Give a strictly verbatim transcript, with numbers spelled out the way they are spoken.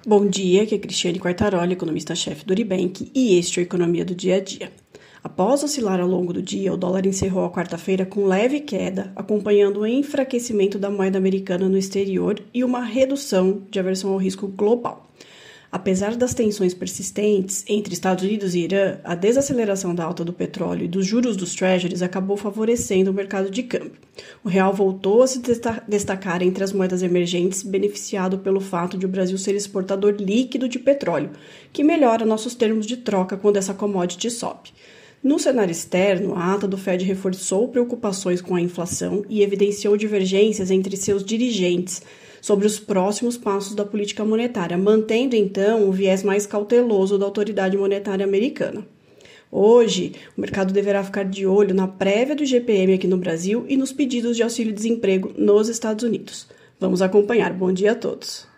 Bom dia, aqui é Cristiane Quartaroli, economista-chefe do Uribank, e este é o Economia do Dia a Dia. Após oscilar ao longo do dia, o dólar encerrou a quarta-feira com leve queda, acompanhando o enfraquecimento da moeda americana no exterior e uma redução de aversão ao risco global. Apesar das tensões persistentes entre Estados Unidos e Irã, a desaceleração da alta do petróleo e dos juros dos treasuries acabou favorecendo o mercado de câmbio. O real voltou a se destacar entre as moedas emergentes, beneficiado pelo fato de o Brasil ser exportador líquido de petróleo, que melhora nossos termos de troca quando essa commodity sobe. No cenário externo, a ata do Fed reforçou preocupações com a inflação e evidenciou divergências entre seus dirigentes sobre os próximos passos da política monetária, mantendo então o viés mais cauteloso da autoridade monetária americana. Hoje, o mercado deverá ficar de olho na prévia do I G P M aqui no Brasil e nos pedidos de auxílio-desemprego nos Estados Unidos. Vamos acompanhar. Bom dia a todos.